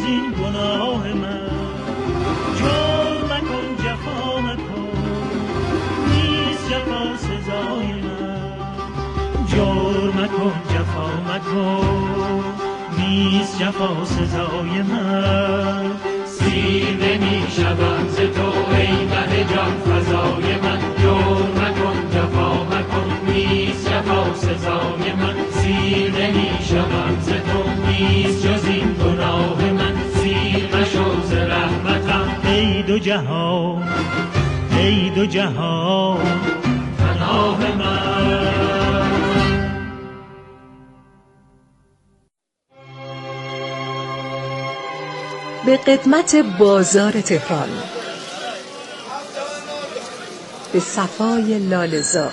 این گناه من. جور مکن جفا مکن، نیست جفا سزای من. جور مکن جفا مکن، نیست جفا سزای من. سیر نمی شوم ز تو ای مه جان فزای من. جور مکن جفا مکن، نیست جفا سزای من. سیر نمی شوم ز تو، نیست جز این گناه من. سیر مشو ز رحمتم ای دو جهان، ای دو جهان پناه من. به قدمت بازار تهران، به صفای لاله‌زار،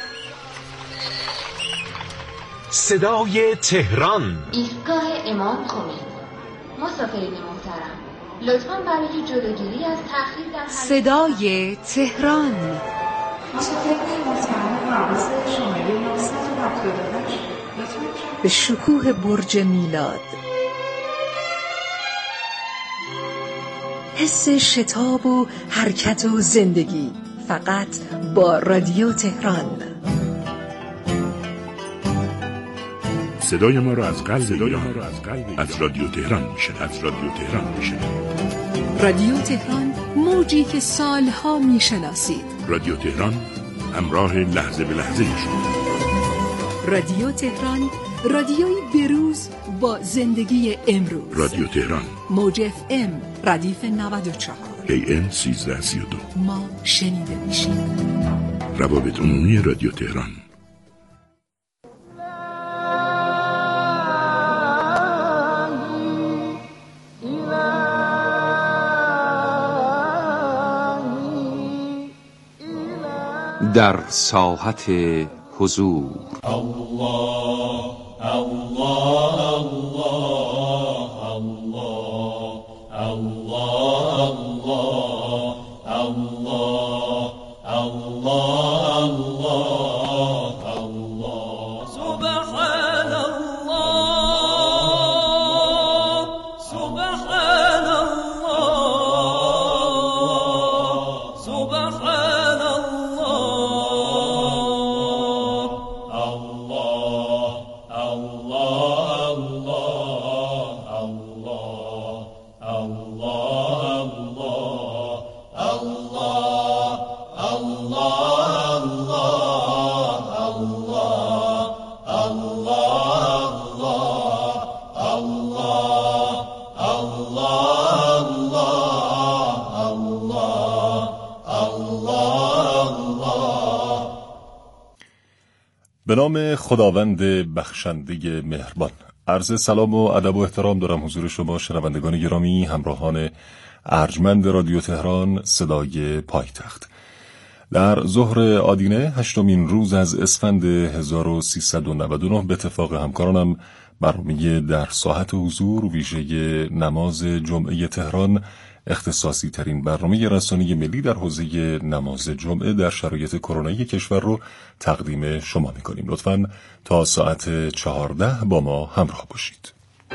صدای تهران، ایستگاه امام خمینی. مسافرین محترم، لطفاً برای جلوگیری از تأخیر در صدای تهران. مسافرین محترم، حواس شماره 978 به شکوه برج میلاد، حس شتاب و حرکت و زندگی، فقط با رادیو تهران. صدای ما را از قلب از رادیو تهران میشنوید. رادیو تهران، موجی که سالها میشناسید. رادیو تهران، همراه لحظه به لحظه شما. رادیو تهران، رادیوی بروز با زندگی امروز. رادیو تهران، موج FM ردیف 94 AM 1332. ما شنیده میشیم. روابط عمومی رادیو تهران. در ساحت حضور. الله الله الله الله الله الله الله الله الله. سبحان الله سبحان الله سبحان الله الله الله به نام خداوند بخشنده مهربان. عرض سلام و ادب و احترام دارم حضور شما شنوندگان گرامی، همراهان ارجمند رادیو تهران صدای پایتخت. در ظهر آدینه 8مین روز از اسفند 1399 به اتفاق همکارانم برنامه در ساحت حضور ویژه نماز جمعه تهران، اختصاصی ترین برنامه رسانه‌ای ملی در حوزه نماز جمعه در شرایط کرونایی کشور رو تقدیم شما می‌کنیم. لطفاً تا ساعت 14 با ما همراه باشید.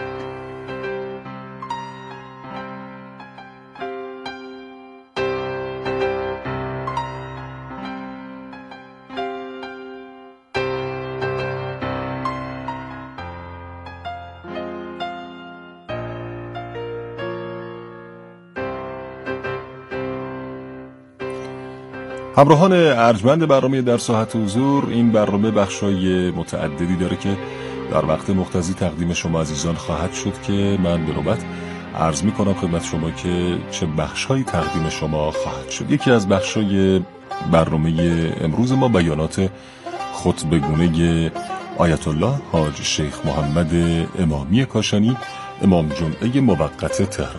همراهان ارجمند برنامه در ساحت حضور، این برنامه بخشای متعددی داره که در وقت مقتضی تقدیم شما عزیزان خواهد شد که من به نوبت عرض می کنم خدمت شما که چه بخشایی تقدیم شما خواهد شد. یکی از بخشای برنامه امروز ما بیانات خطبه‌گونه آیت الله حاج شیخ محمد امامی کاشانی، امام جمعه موقت تهران.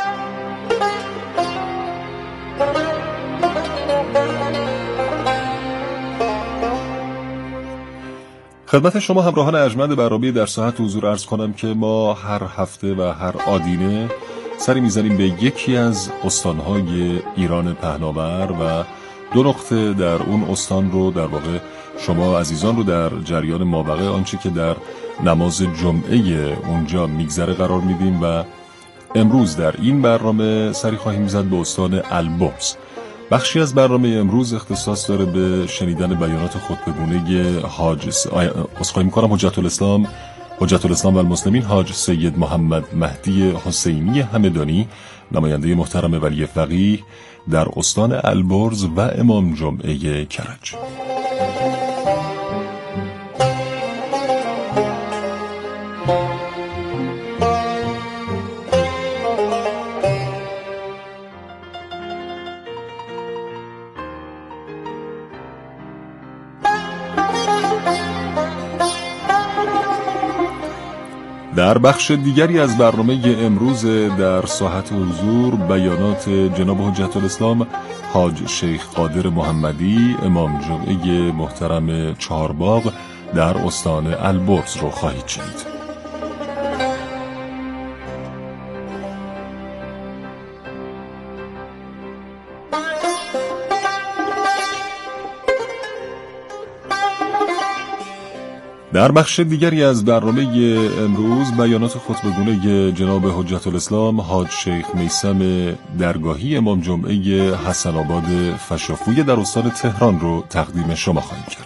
خدمت شما همراهان ارجمند برنامه در ساحت حضور عرض کنم که ما هر هفته و هر آدینه سری میزنیم به یکی از استانهای ایران پهناور و دو نقطه در اون استان رو، در واقع شما عزیزان رو در جریان مابقی آنچه که در نماز جمعه اونجا میگذره قرار میدیم و امروز در این برنامه سری خواهیم زد به استان البرز. بخشی از برنامه امروز اختصاص داره به شنیدن بیانات خطبه‌گونه حجت الاسلام و المسلمین حاج سید محمد مهدی حسینی همدانی، نماینده محترم ولی فقیه در استان البرز و امام جمعه کرج. در بخش دیگری از برنامه امروز در ساحت حضور بیانات جناب حجت الاسلام حاج شیخ قادر محمدی امام جمعه محترم چهارباغ در استان البرز رو خواهید شنید. در بخش دیگری از برنامه امروز بیانات خطبه‌گونه جناب حجت الاسلام حاج شیخ میثم درگاهی امام جمعه حسن آباد فشافوی در استان تهران رو تقدیم شما خواهیم کرد.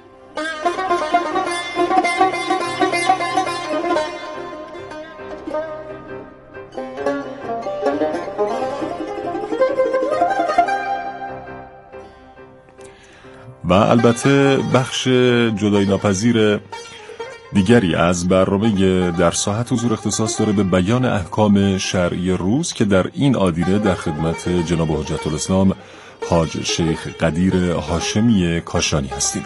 و البته بخش جدایی ناپذیر دیگری از برنامه در ساحت حضور اختصاص داره به بیان احکام شرعی روز که در این آدینه در خدمت جناب حجت الاسلام حاج شیخ قدیر هاشمی کاشانی هستیم.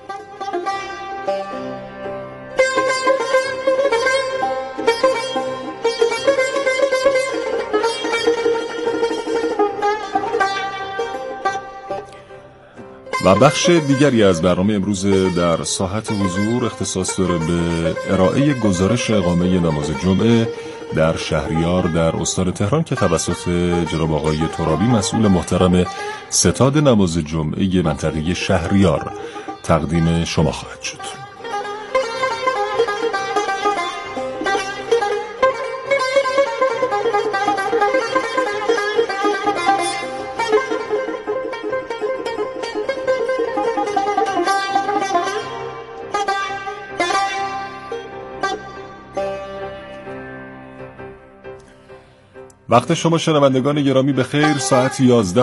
و بخش دیگری از برنامه امروز در ساحت حضور اختصاص داره به ارائه گزارش اقامه نماز جمعه در شهریار در استان تهران که توسط جناب آقای ترابی مسئول محترم ستاد نماز جمعه منطقه شهریار تقدیم شما خواهد شد. وقت شما شنوندگان گرامی به خیر. ساعت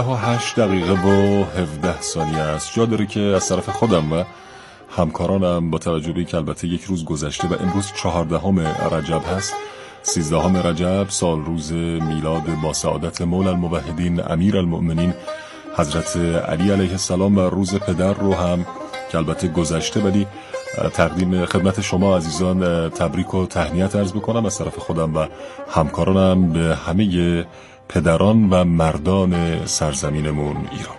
11:08 است. جا داره که از طرف خودم و همکارانم با توجه به که البته یک روز گذشته و امروز 14 رجب هست، 13 رجب سال روز میلاد با سعادت مولا الموحدین امیر المؤمنین حضرت علی علیه السلام و روز پدر رو هم که البته گذشته ولی تقدیم خدمت شما عزیزان تبریک و تهنیت عرض بکنم از طرف خودم و همکارانم به همه پدران و مردان سرزمینمون ایران.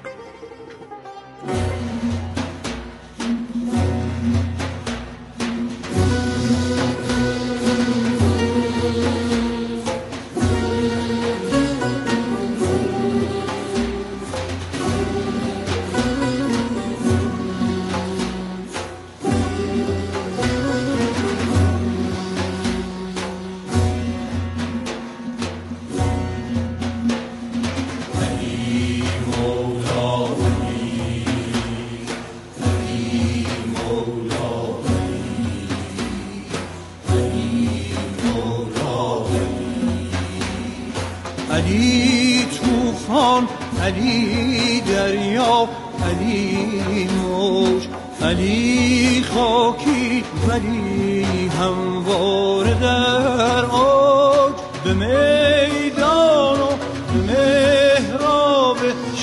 علی طوفان، علی دریا، علی موج، علی خاکی ولی همواره در اوج، به میدان و به محراب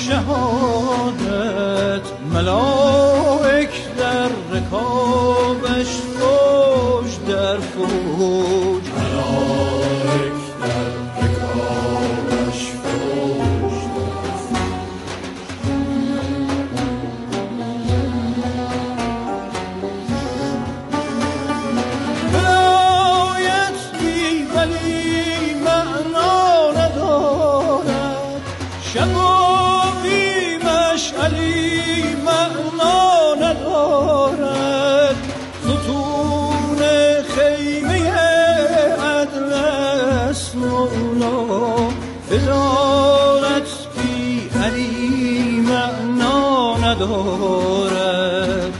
شهادت ملائک در رکابش فوج در فوج، ملائک در رکابش فوج در ولایت ندارد.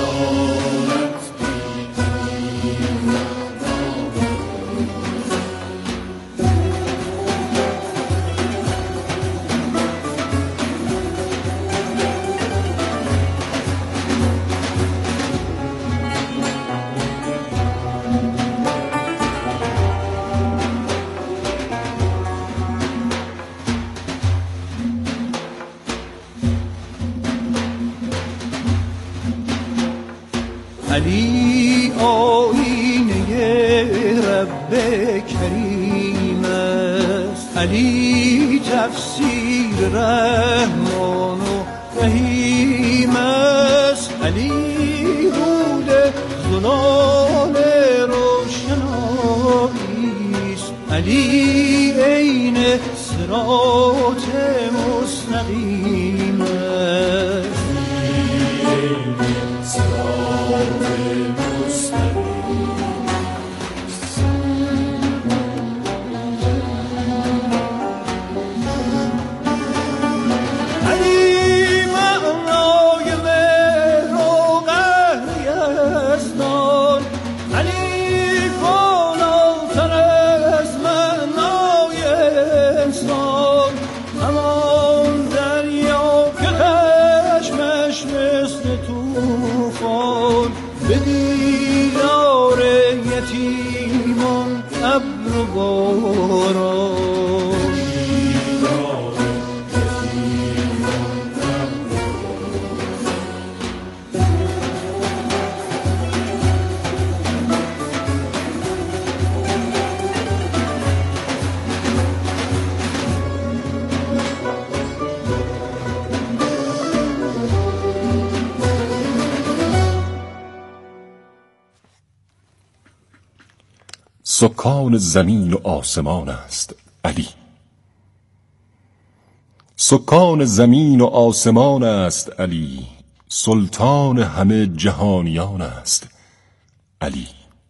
علی آینه رب کریم است، علی تفسیر رحمان و رحیم است، علی حول زلال روشنایی است، علی عین صراط مستقیم است. سکان زمین و آسمان است علی. سکان زمین و آسمان است علی، سلطان همه جهانیان است علی.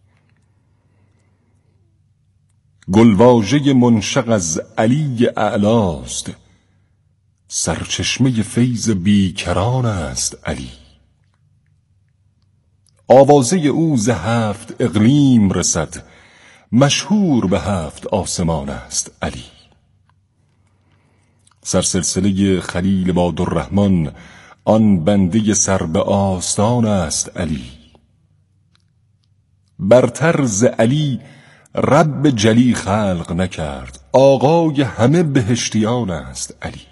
گلواژه منشق از علی اعلاست، سرچشمه فیض بیکران است علی. آوازه او ز 7 اقلیم رسد، مشهور به 7 آسمان است علی. سرسلسله خلیل بادالرحمن، آن بنده سر به آستان است علی. برتر ز علی رب جلی خلق نکرد، آقای همه بهشتیان است علی.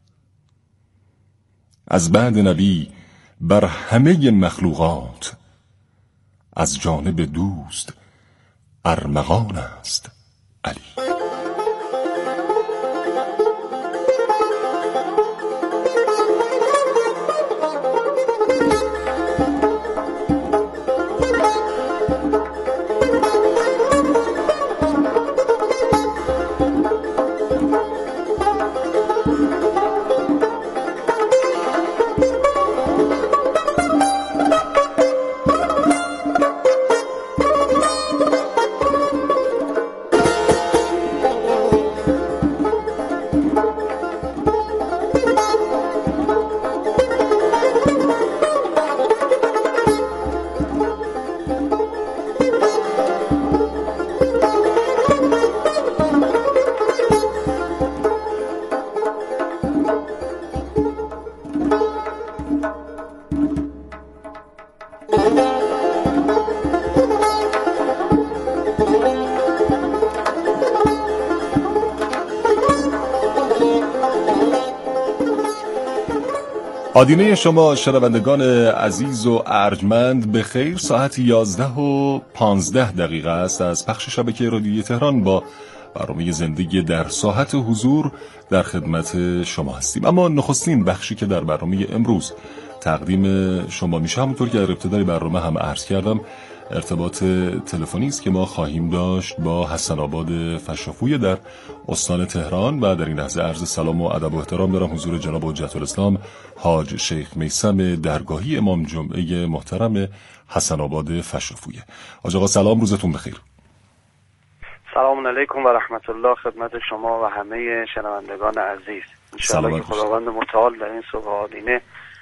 از بعد نبی بر همه مخلوقات، از جانب دوست ارمغان است علی. آدینه شما شنوندگان عزیز و ارجمند به خیر. ساعت 11:15 است از پخش شبکه رادیوی تهران با برنامه زندگی در ساحت حضور در خدمت شما هستیم. اما نخستین بخشی که در برنامه امروز تقدیم شما میشه، همونطور که در ابتدای برنامه هم عرض کردم، ارتباط تلفنی است که ما خواهیم داشت با حسن آباد فشافوی در استان تهران و در این لحظه عرض سلام و ادب و احترام دارم حضور جناب حجت الاسلام حاج شیخ میثم درگاهی امام جمعه محترم حسن آباد فشافوی. حاج آقا سلام، روزتون بخیر. سلام علیکم و رحمت الله خدمت شما و همه شنوندگان عزیز. انشاءالله که خداوند متعال در این صبح آدینه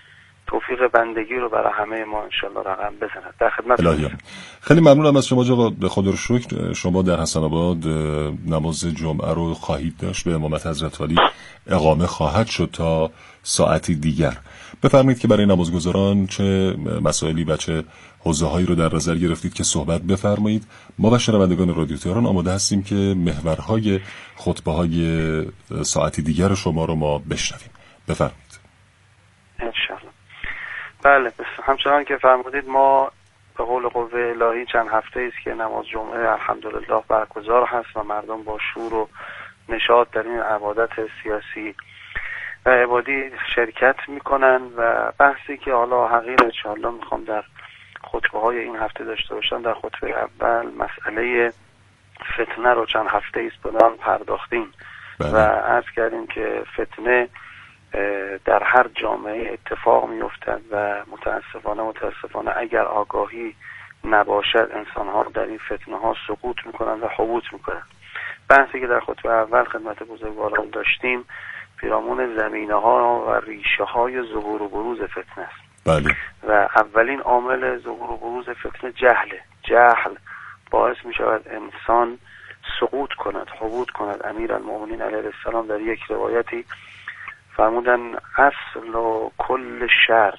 توفیق بندگی رو برای همه ما انشالله رقم بزند. در خدمت. خیلی ممنونم از شما آقا، به خدا رو شکر. شما در حسن آباد نماز جمعه رو خواهید داشت، به امامت حضرت ولی اقامه خواهد شد تا ساعتی دیگر. بفرمایید که برای نمازگزاران چه مسائلی و چه حوزه‌هایی رو در نظر گرفتید که صحبت بفرمایید. ما و شنوندگان رادیو تهران آماده هستیم که محورهای خطبه‌های ساعتی دیگر شما رو ما بشنویم. بفرمایید. انشالله. بله، همچنان که فرمودید ما به قول قوه الهی چند هفته است که نماز جمعه الحمدلله برگزار هست و مردم با شور و نشاط در این عبادت سیاسی و عبادی شرکت میکنن و بحثی که حالا حقیر انشاءالله میخوام در خطبه های این هفته داشته باشم. در خطبه اول مسئله فتنه رو چند هفته ایست به آن پرداختیم و عرض کردیم که فتنه در هر جامعه اتفاق میافتد و متاسفانه اگر آگاهی نباشد انسان ها در این فتنه ها سقوط میکنن و حبوط میکنن. بحثی که در خطبه اول خدمت بزرگواران داشتیم پیرامون زمینه ها و ریشه های ظهور و بروز فتنه است. بله. و اولین عامل ظهور و بروز فتنه جهله. جهل باعث می شود انسان سقوط کند، حبوط کند. امیرالمومنین علیه السلام در یک روایتی فرمودن اصل و کل شر،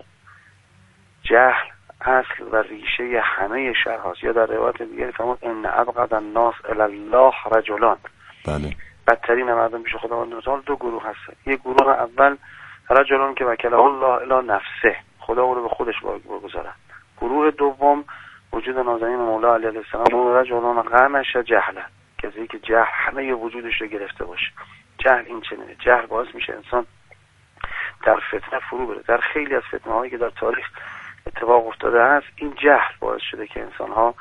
جهل اصل و ریشه همه شر هاست. یا در روایت دیگری فرمود ان ابغض الناس الی الله رجلان. بله. بدترین مردم پیش خداوند متعال دو گروه هستن. یک گروه اول رجلان که وکله الله الی نفسه، خدا او رو به خودش بگذارد. گروه دوم وجود نازنین مولا علیه السلام رجلان غمش جهله، کسی که جهل همه وجودش رو گرفته باشه. جهل این چنینه. جهل باعث میشه انسان در فتنه فرو بره. در خیلی از فتنه هایی که در تاریخ اتفاق افتاده است این جهل باعث شده که انسان ها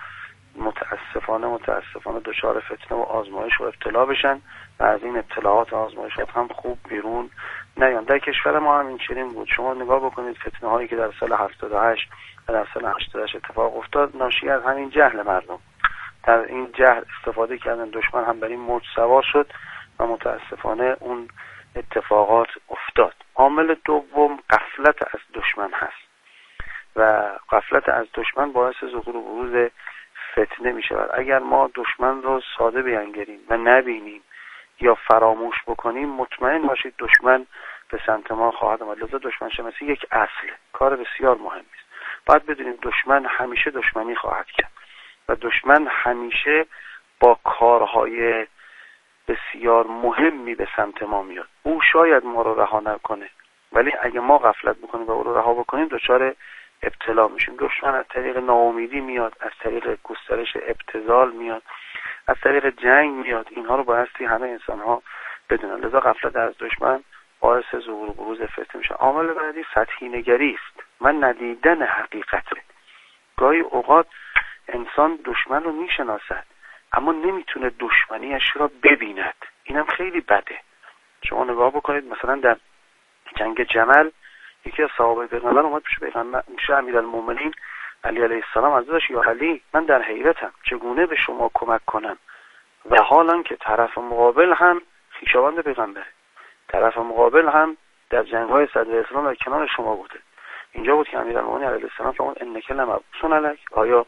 متاسفانه دچار فتنه و آزمایش و ابتلا بشن و از این ابتلاعات و آزمایشات هم خوب بیرون نیان. در کشور ما هم این چنین بود. شما نگاه بکنید فتنه هایی که در سال 78 و در سال 88 اتفاق افتاد ناشی از همین جهل مردم. در این جهل استفاده کردن، دشمن هم بر این موج سوار شد و متاسفانه اون اتفاقات افتاد. عامل دوم غفلت از دشمن هست و غفلت از دشمن باعث ظهور و بروز فتنه می شود. اگر ما دشمن رو ساده بینگریم و نبینیم یا فراموش بکنیم مطمئن باشید دشمن به سمت ما خواهد آمد. لذا دشمن شناسی یک اصل، کار بسیار مهمی است. باید بدونیم دشمن همیشه دشمنی خواهد کرد و دشمن همیشه با کارهای بسیار مهمی به سمت ما میاد. او شاید ما رو رها نکنه ولی اگه ما غفلت بکنیم و او رو رها بکنیم دچار ابتلا میشیم. دشمن از طریق ناامیدی میاد، از طریق گسترش ابتذال میاد، از طریق جنگ میاد. اینها رو بایستی همه انسان ها بدونن. لذا غفلت از دشمن باعث ظهور و بروز فتنه میشه. عامل بعدی سطحی نگری است و ندیدن حقیقته. گاهی اوقات انسان دشمن رو میشناسد اما نمیتونه دشمنیش را ببیند. اینم خیلی بده. شما نگاه بکنید مثلا در جنگ جمل یکی از صحابه پیغمبر اومد پیش امیرالمومنین علی علیه السلام ازش یا علی من در حیرتم چگونه به شما کمک کنم و حالا که طرف مقابل هم خویشاوند پیغمبره، طرف مقابل هم در جنگ‌های صدر اسلام در کنار شما بوده. اینجا بود که امیرالمومنین علیه السلام فرمود انک لمبعوث علیک، آیا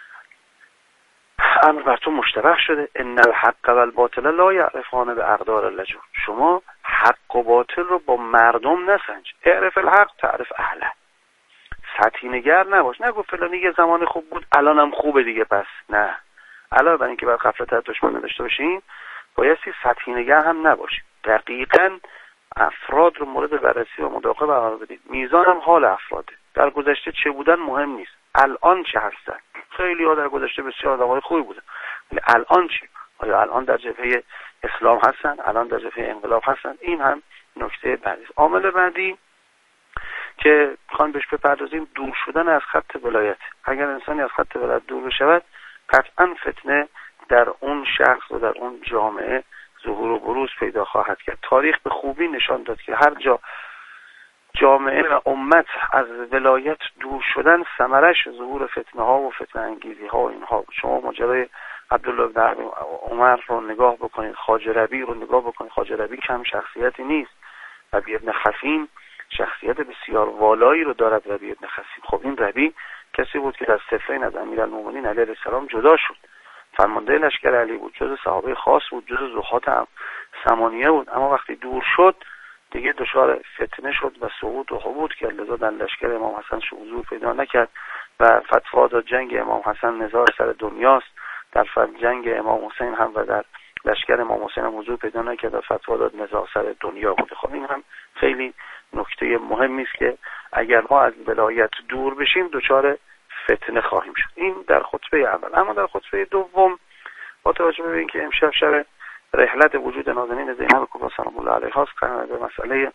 امر بر تو مشتبه شده؟ ان الحق و الباطل لا یعرفان باقدار اللجوء. شما حق و باطل رو با مردم نسنج. اعرف الحق تعرف اهله. سطحی نگر نباش. نگو فلانی یه زمان خوب بود الانم خوبه دیگه پس نه. علاوه بر اینکه باید غفلت از دشمن نداشته باشیم بایستی سطحی نگر هم نباشیم. دقیقاً افراد رو مورد بررسی و مراقبه قرار بدید. میزان هم حال افراده. در گذشته چه بودن مهم نیست، الان چه هستن. خیلی ها در گذشته بسیار آدمای خوبی بودن ولی الان چه؟ آیا الان در جبهه اسلام هستن؟ الان در جبهه انقلاب هستن؟ این هم نکته بعدی است. عامل بعدی که میخوام بهش بپردازیم دور شدن از خط ولایت. اگر انسانی از خط ولایت دور بشود قطعا فتنه در اون شخص و در اون جامعه ظهور و بروز پیدا خواهد کرد. تاریخ به خوبی نشان داد که هر جا جامعه و امت از ولایت دور شدن ثمرش ظهور فتنه ها و فتنه انگیزی ها و اینها. شما ماجرای عبدالله بن عمر رو نگاه بکنید، خواجه ربیع رو نگاه بکنید. خواجه ربیع کم شخصیتی نیست. ربیع ابن خثیم شخصیت بسیار والایی رو دارد ربیع ابن خثیم. خب این ربیع کسی بود که در صفین از امیرالمومنین علیه السلام جدا شد، فرمانده لشکر علی بود، جز صحابه خاص بود، جز زهاد ثمانیه بود، اما وقتی دور شد دیگه دچار فتنه شد و سقوط و هبوط کرد، لذا در لشکر امام حسن حضور پیدا نکرد و فتوا داد جنگ امام حسن نزاع سر دنیاست. در جنگ امام حسین هم و در لشکر امام حسین هم حضور پیدا نکرد و فتوا داد نزاع سر دنیا بوده. خب این هم خیلی نکته مهمی است که اگر ما از ولایت دور بشیم دچار فتنه خواهیم شد. این در خطبه اول. اما در خطبه دوم با توجه به اینکه امشب شب رحلت وجود نازنین زینب کبری سلام الله علیها است، به مسئله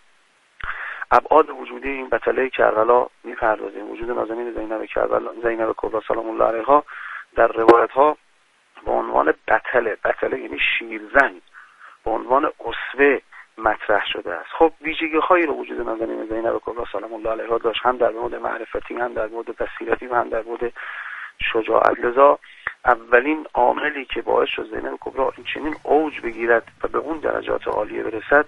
ابعاد وجودی این بطله کربلا می‌پردازیم. وجود نازنین زینب کبری سلام الله علیها در روایت ها به عنوان بطله یعنی شیرزن، به عنوان اسوه مطرح شده است. خب ویژگی‌هایی رو وجود نازنین زینب کبری سلام الله علیها داشت، هم در مورد معرفتی، هم در مورد بصیرتی و هم در مورد شجاعت. لذا اولین عاملی که باعث شد زینب کبری این چنین اوج بگیرد و به اون درجات عالیه برسد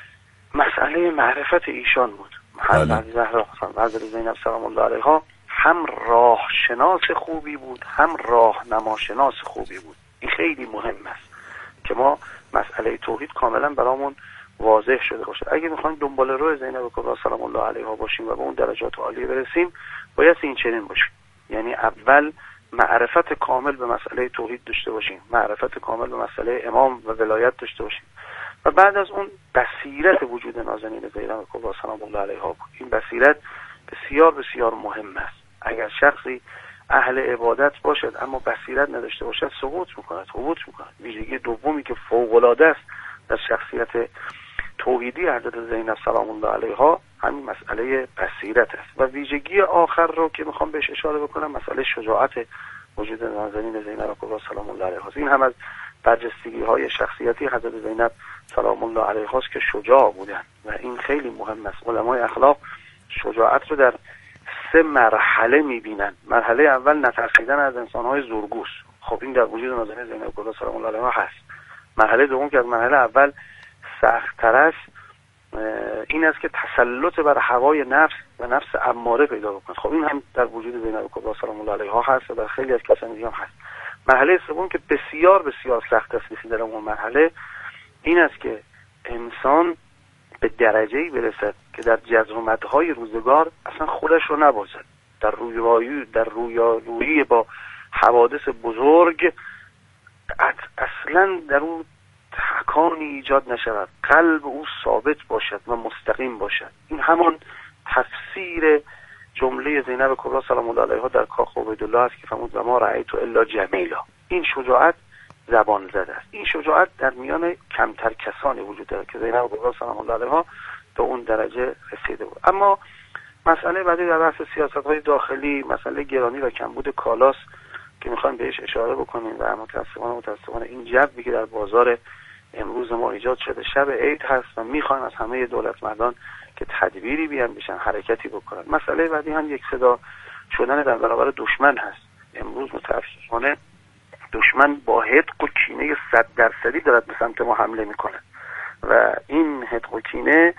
مسئله معرفت ایشان بود. حضرت زهرا حضرت زینب سلام الله علیها هم راه شناس خوبی بود، هم راهنما شناس خوبی بود. این خیلی مهم است که ما مسئله توحید کاملا برامون واضح شده باشه. اگه میخوایم دنبال راه زینب کبری سلام الله علیها باشیم و به اون درجات عالیه برسیم باید این چنین باشیم، یعنی اول معرفت کامل به مسئله توحید داشته باشیم، معرفت کامل به مسئله امام و ولایت داشته باشیم و بعد از اون بصیرت وجود نازنین زینب کبری سلام الله علیها بود. این بصیرت بسیار بسیار مهم است. اگر شخصی اهل عبادت باشد اما بصیرت نداشته باشد سقوط میکند، هبوط میکند. ویژگی دومی که فوق العاده است در شخصیت توحیدی حضرت زینب سلام الله علیها همین مسئله بصیرت است. و ویژگی آخر رو که میخوام بهش اشاره بکنم مسئله شجاعت وجود نازنین زینب کبری سلام الله علیها. این هم از برجستگی‌های شخصیتی حضرت زینب سلام الله علیها است که شجاع بودن و این خیلی مهم است. علمای اخلاق شجاعت رو در 3 مرحله میبینن. مرحله اول نترسیدن از انسان‌های زورگوست. خب این در وجود نازنین زینب کبری سلام الله علیها هست. مرحله دوم که از مرحله اول سخت‌تر است این است که تسلط بر هوای نفس و نفس اماره پیدا بکنه. خب این هم در وجود زینب کبری سلام الله علیها هست و در خیلی از کسان دیگه هم هست. مرحله سوم که بسیار بسیار سخت است در اون مرحله این است که انسان به درجه‌ای برسد که در جزر و مدهای روزگار اصلا خودش رو نبازد، در رویارویی با حوادث بزرگ اصلا در اون تکانی ایجاد نشود، قلب او ثابت باشد و مستقیم باشد. این همان تفسیر جمله زینب کبری سلام الله علیها در کاخ عبیدالله است که فرمود و ما رأیت الا جمیلا. این شجاعت زبان زده است. این شجاعت در میان کمتر کسانی وجود دارد که زینب کبری سلام الله علیها به اون درجه رسیده بود. اما مسئله بعدی در بحث سیاست‌های داخلی مسئله گرانی و کمبود کالاست که میخوایم بهش اشاره بکنیم و متاسفانه این جبی که در بازار امروز ما ایجاد شده شب عید هست و میخوایم از همه دولت مردان که تدبیری بیان بشن، حرکتی بکنن. مسئله بعدی هم یک صدا شدن در برابر دشمن هست. امروز متاسفانه دشمن با حدق و کینه 100% دارد به سمت ما حمله میکنه و این حدق و کینه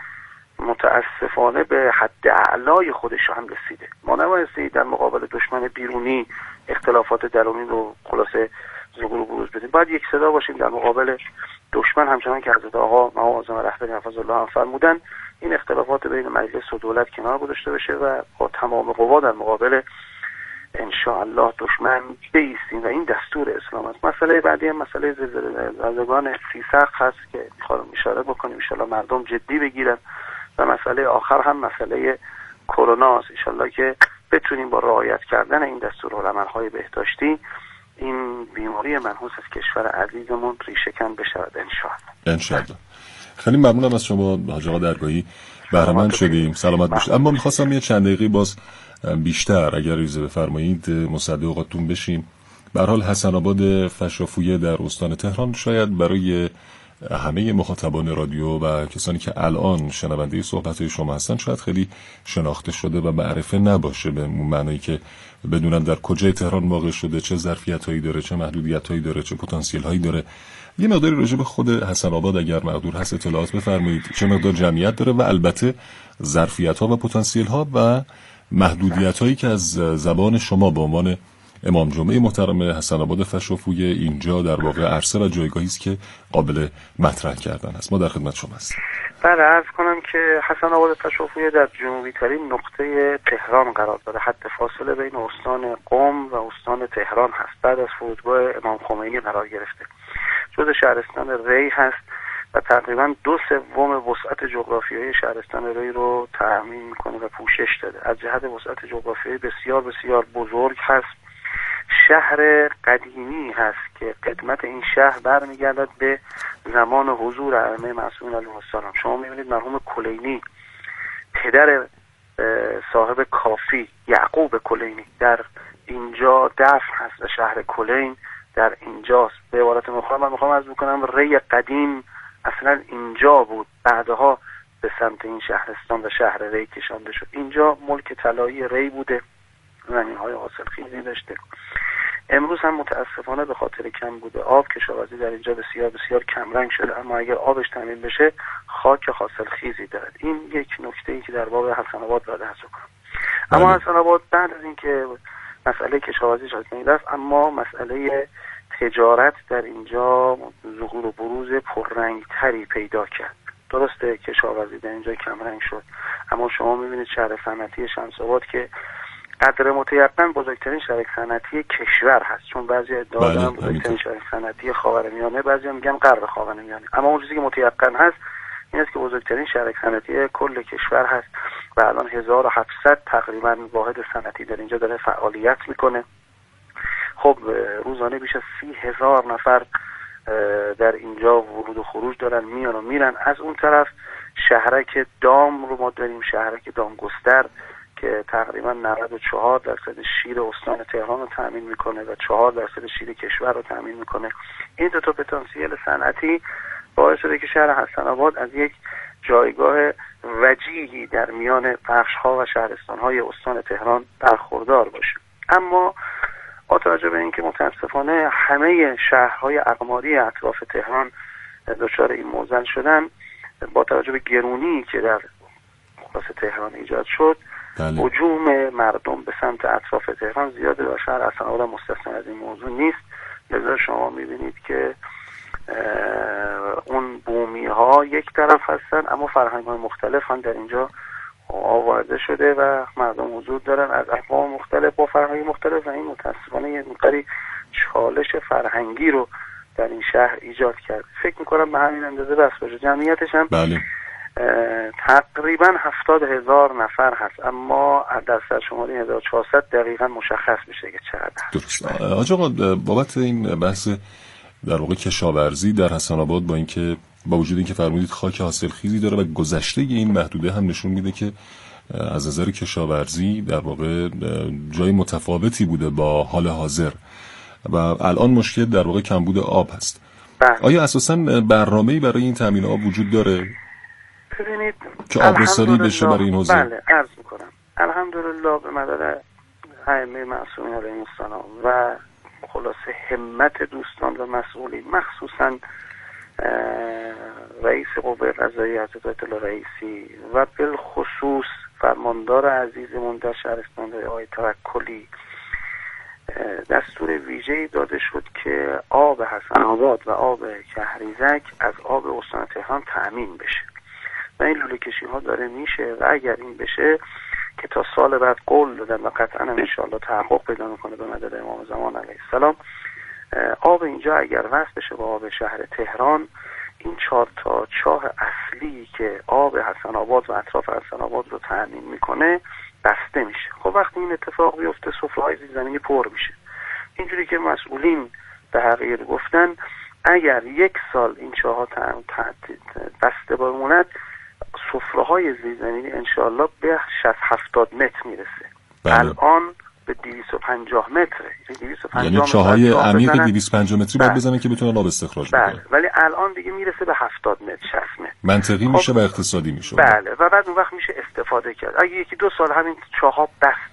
متاسفانه به حد اعلای خودش هم رسیده. ما نبایستی در مقابل دشمن بیرونی اختلافات درونی رو خلاصه ظهور و بروز بدیم. باید یک صدا باشیم در مقابل دشمن، همچنان که حضرت آقا مقام اعظم رهبری حفظ الله هم فرمودن این اختلافات بین مجلس و دولت کنار گذاشته بشه و با تمام قوا در مقابل ان شاء الله دشمن بایستیم و این دستور اسلام است. مسئله بعدی هم مسئله زلزله‌گان سیسخ هست که می‌خوام اشاره بکنیم ان شاء الله مردم جدی بگیرن و مسئله آخر هم مسئله کرونا است. ان شاء الله که بتونیم با رعایت کردن این دستورالعمل‌های بهداشتی این بیماری منحوس از کشور عزیزمون ریشه‌کن بشود ان شاء الله. خیلی ممنونم از شما حاج آقا درگاهی، بهره مند شدیم. سلامت باشید. اما می‌خواستم یه چند دقیقه باز بیشتر اگر اجازه بفرمایید مصدق اوقاتتون بشیم. به هر حال حسن آباد فشافویه در استان تهران شاید برای همه مخاطبان رادیو و کسانی که الان شنونده صحبت‌های شما هستن شاید خیلی شناخته شده و معرفه نباشه، به معنی که بدونن در کجای تهران واقع شده، چه ظرفیت‌هایی داره، چه محدودیت‌هایی داره، چه پتانسیل‌هایی داره یه مقداری راجع به خود حسن آباد اگر مقدور هست اطلاعات بفرمایید، چه مقدار جمعیت داره و البته ظرفیت‌ها و پتانسیل‌ها و محدودیت‌هایی که از زبان شما به عنوان امام جمعه محترم حسن آباد فشافوی اینجا در واقع عرصه و جایگاهی است که قابل مطرح کردن است. ما در خدمت شما هستیم. بله، عرض کنم که حسن آباد فشافوی در جنوبی ترین نقطه تهران قرار داره. حد فاصله بین استان قم و استان تهران هست. بعد از فرودگاه امام خمینی قرار گرفته. جزء شهرستان ری هست و تقریبا 2/3 وسعت جغرافیایی شهرستان ری رو تأمین میکنه و پوشش داده. از جهت وسعت جغرافیایی بسیار بسیار بزرگ هست. شهر قدیمی هست که قدمت این شهر برمیگردد به زمان حضور ائمه معصومین علیهم السلام. شما میبینید مرحوم کلینی، پدر صاحب کافی یعقوب کلینی، در اینجا دفن هست و شهر کلین در اینجاست. به عبارت مختصر من میخوام عرض بکنم ری قدیم اصلا اینجا بود، بعدها به سمت این شهرستان و شهر ری کشانده شد. اینجا ملک طلایی ری بوده، زمین‌های حاصلخیزی داشته. امروز هم متاسفانه به خاطر کم بوده آب کشاورزی در اینجا بسیار بسیار کمرنگ شده، اما اگر آبش تامین بشه خاک حاصلخیزی دارد. این یک نکته‌ای که در باب حسن آباد باید عرض کنم. اما حسن آباد بعد از اینکه مسئله کشاورزی شد رفت، اما مسئله تجارت در اینجا ظهور و بروز پررنگتری پیدا کرد. درسته کشاورزی در اینجا کمرنگ شد، اما شما میبینید شهر صنعتی شمس آباد که قدر متیقن بزرگترین شهر صنعتی کشور هست، چون بعضی ادعا دارن بزرگترین شهر صنعتی خاورمیانه، بعضی میگن غرب خاورمیانه، اما اون چیزی که متیقن هست این است که بزرگترین شهر صنعتی کل کشور هست و الان 1700 تقریبا واحد صنعتی در اینجا داره فعالیت میکنه. خب روزانه بیش از 30,000 نفر در اینجا ورود و خروج دارن، میان و میرن. از اون طرف شهرک دام رو ما داریم، شهرک دامگستر که تقریبا 94% شیر استان تهران رو تامین میکنه و 4% شیر کشور رو تامین میکنه. این دو تا پتانسیل صنعتی باعث شده که شهر حسن آباد از یک جایگاه وجیهی در میان بخش‌ها و شهرستان‌های استان تهران برخوردار باشه. اما با توجه به اینکه متاسفانه همه شهرهای اقماری اطراف تهران دچار این معضل شدن، با توجه به گرونی که در خلاص تهران ایجاد شد، هجوم مردم به سمت اطراف تهران زیاده و شهر حسن آباد مستثنا از این موضوع نیست. لذا شما میبینید که اون بومی ها یک طرف هستن، اما فرهنگ های مختلف هم در اینجا آورده شده و مردم حضور دارن از اقوام مختلف با فرهنگ مختلف و این متاسفانه یه مقداری چالش فرهنگی رو در این شهر ایجاد کرد. فکر میکنم به همین اندازه بس باشه. جمعیتش هم تقریبا 70,000 نفر هست، اما در سرشماری 1400 دقیقا مشخص میشه که چقدر هست. درست. آقا بابت این بحث در واقع کشاورزی در حسن آباد، با اینکه با وجود اینکه فرمودید خاک حاصلخیزی داره و گذشته این محدوده هم نشون میده که از نظر کشاورزی در واقع جای متفاوتی بوده با حال حاضر و الان مشکل در واقع کمبود آب هست. آیا اساساً برنامه‌ای برای این تامین آب وجود داره؟ ببینید که آبرسانی بشه برای این حوزه؟ بله، عرض میکنم الحمدلله به مدد ائمه معصومین علیهم السلام و خلاصه همت دوستان و مسئولین، مخصوصا رئیس قوه قضاییه حضرت آیت الله رئیسی و بالخصوص فرماندار عزیزمون در شهرستان آقای توکلی، دستور ویژه‌ای داده شد که آب حسن آباد و آب کهریزک از آب استان تهران تأمین بشه و این لوله کشی ها داره میشه و اگر این بشه که تا سال بعد قول دادن و قطعا ان شاءالله تحقق پیدا میکنه به مدد امام زمان علیه السلام، آب اینجا اگر وصل بشه با آب شهر تهران، این 4 تا چاه اصلی که آب حسن آباد و اطراف حسن آباد رو تامین میکنه بسته میشه. خب وقتی این اتفاق بیفته سفره‌های زیرزمینی پر میشه. اینجوری که مسئولین به حقیقت گفتن اگر 1 سال این چاه‌ها بسته بموند، سفره‌های زیرزمینی انشاءالله به 60-70 متر میرسه. الان به 250 متره. یعنی چاهای عمیق 250 متری باید بزنن که بتونن آب استخراج بکنن. ولی الان دیگه میرسه به 70 متر 60 متر. منطقی میشه و اقتصادی میشه. بله، و بعد اون وقت میشه استفاده کرد. اگه 1-2 سال همین چاها بسته